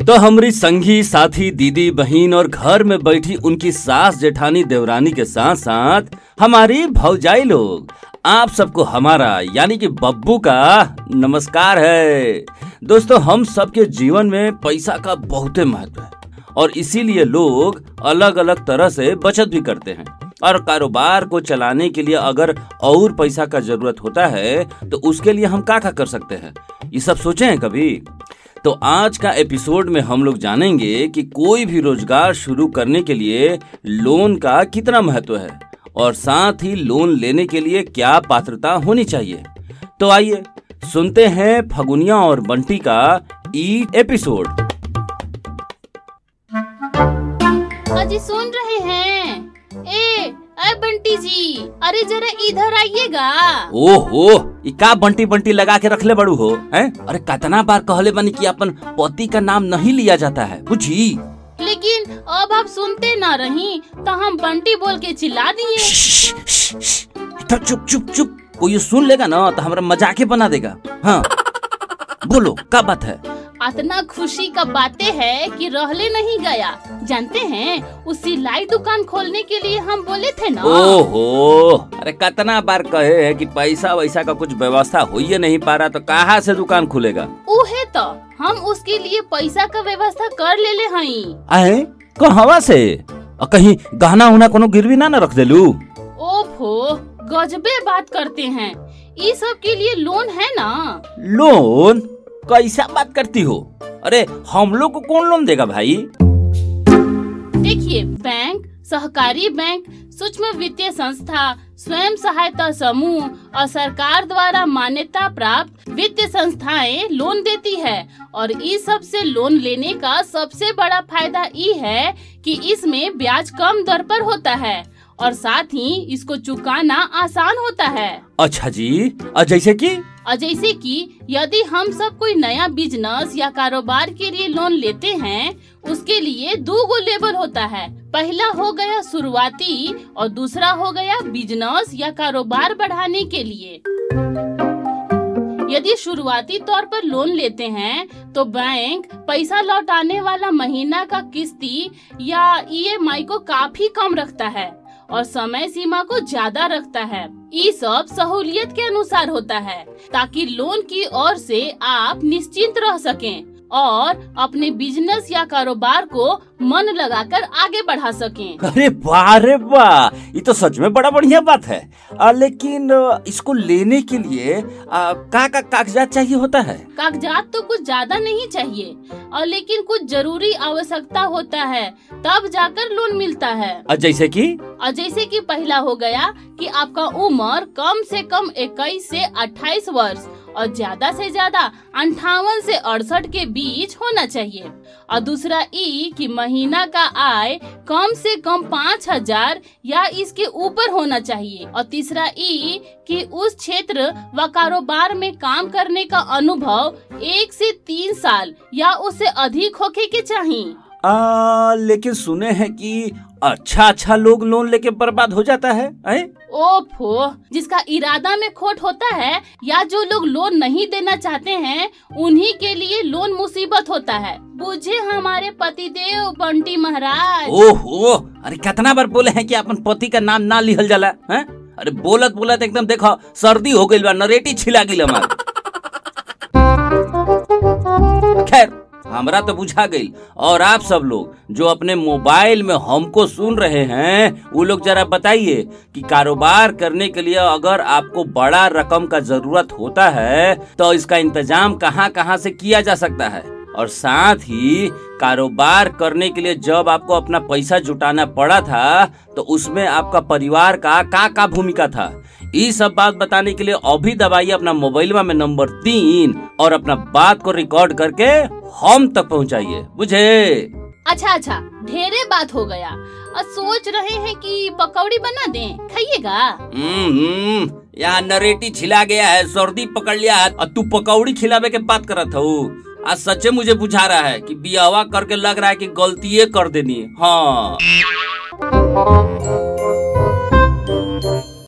तो हमारी संगी साथी दीदी बहन और घर में बैठी उनकी सास जेठानी देवरानी के साथ साथ हमारी भौजाई लोग, आप सबको हमारा यानी कि बब्बू का नमस्कार है। दोस्तों, हम सबके जीवन में पैसा का बहुत महत्व है और इसीलिए लोग अलग अलग तरह से बचत भी करते हैं। और कारोबार को चलाने के लिए अगर और पैसा का जरूरत होता है तो उसके लिए हम क्या कर सकते हैं, ये सब सोचे हैं कभी? तो आज का एपिसोड में हम लोग जानेंगे कि कोई भी रोजगार शुरू करने के लिए लोन का कितना महत्व है और साथ ही लोन लेने के लिए क्या पात्रता होनी चाहिए। तो आइए सुनते हैं फगुनिया और बंटी का ई एपिसोड। अजी सुन रहे हैं? ए बंटी जी, अरे जरा इधर आइएगा। ओहो, ये का बंटी बंटी लगा के रखले बड़ू हो हैं? अरे कितना बार कहले बनी कि अपन पति का नाम नहीं लिया जाता है, बुझी? लेकिन अब आप सुनते ना रही तो हम बंटी बोल के चिल्ला दिए। इधर चुप चुप चुप, कोई सुन लेगा ना तो हमारा मजाक बना देगा। हाँ बोलो, क्या बात है? इतना खुशी का बातें है कि रहले नहीं गया। जानते हैं, उस सिलाई दुकान खोलने के लिए हम बोले थे ना। ओहो, अरे कितना बार कहे है कि पैसा वैसा का कुछ व्यवस्था हो ही नहीं पा रहा, तो कहाँ से दुकान खुलेगा? उहे तो हम उसके लिए पैसा का व्यवस्था कर ले हई। आए कहवा से? कहीं गहना उना कोनो गिरवी ना रख देलू? ओफो, गजबे बात करते हैं। ये सब के लिए लोन है ना। लोन? कैसा बात करती हो? अरे हम लोग को कौन लोन देगा भाई? देखिए, बैंक, सहकारी बैंक, सूक्ष्म वित्तीय संस्था, स्वयं सहायता समूह और सरकार द्वारा मान्यता प्राप्त वित्तीय संस्थाएं लोन देती है। और इस सब से लोन लेने का सबसे बड़ा फायदा ये है कि इसमें ब्याज कम दर पर होता है और साथ ही इसको चुकाना आसान होता है। अच्छा जी, जैसे कि यदि हम सब कोई नया बिजनेस या कारोबार के लिए लोन लेते हैं, उसके लिए 2 लेवल होता है। पहला हो गया शुरुआती और दूसरा हो गया बिजनेस या कारोबार बढ़ाने के लिए। यदि शुरुआती तौर पर लोन लेते हैं तो बैंक पैसा लौटाने वाला महीना का किस्ती या EMI को काफी कम रखता है और समय सीमा को ज्यादा रखता है। ये सब सहूलियत के अनुसार होता है ताकि लोन की ओर से आप निश्चिंत रह सकें और अपने बिजनेस या कारोबार को मन लगाकर आगे बढ़ा सकें। अरे वाह रे वाह, ये तो सच में बड़ा बढ़िया बात है। लेकिन इसको लेने के लिए क्या कागजात चाहिए होता है? कागजात तो कुछ ज्यादा नहीं चाहिए और लेकिन कुछ जरूरी आवश्यकता होता है, तब जाकर लोन मिलता है। जैसे कि पहला हो गया कि आपका उम्र कम से कम 21 से 28 वर्ष और ज्यादा से ज्यादा 58 से 68 के बीच होना चाहिए। और दूसरा कि महीना का आय कम से कम 5,000 या इसके ऊपर होना चाहिए। और तीसरा कि उस क्षेत्र व कारोबार में काम करने का अनुभव 1 से 3 साल या उससे अधिक होके के चाहिए। लेकिन सुने हैं कि अच्छा लोग लोन लेके बर्बाद हो जाता है। ओफो, जिसका इरादा में खोट होता है या जो लोग लोन नहीं देना चाहते हैं, उन्हीं के लिए लोन मुसीबत होता है। बुझे हमारे पतिदेव बंटी महाराज। ओहो, अरे कितना बार बोले हैं कि अपन पति का नाम ना लिहल जाला है? अरे बोलत एकदम देखो सर्दी हो गई बा, नरेटी छिला गई हमार। खैर, हमरा तो बुझा गई। और आप सब लोग जो अपने मोबाइल में हमको सुन रहे हैं, वो लोग जरा बताइए कि कारोबार करने के लिए अगर आपको बड़ा रकम का जरूरत होता है तो इसका इंतजाम कहाँ से किया जा सकता है। और साथ ही कारोबार करने के लिए जब आपको अपना पैसा जुटाना पड़ा था तो उसमें आपका परिवार का क्या भूमिका था, ये सब बात बताने के लिए अभी दबाइए अपना मोबाइल में नंबर 3 और अपना बात को रिकॉर्ड करके हम तक पहुंचाइए, बुझे? अच्छा, ढेरे बात हो गया। और सोच रहे हैं कि पकौड़ी बना दें, खाइएगा? यहाँ नरेटी छिला गया है, सर्दी पकड़ लिया है और तू पकौड़ी खिलावे के बात करत हो। आज सच्चे मुझे बुझा रहा है कि बियावा करके लग रहा है कि गलती कर देनी है। हाँ।